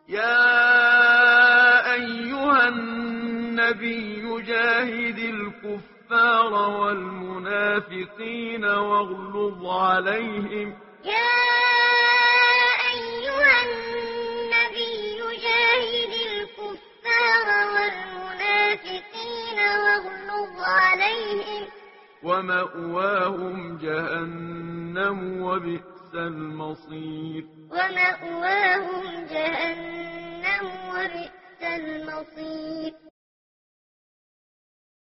يا أيها النبي جاهد الكفار والمنافقين واغلظ عليهم يا أيها النبي جاهد الكفار والمنافقين واغلظ عليهم ومأواهم جهنم وبئس المصير ومأواهم جهنم وبئس المصير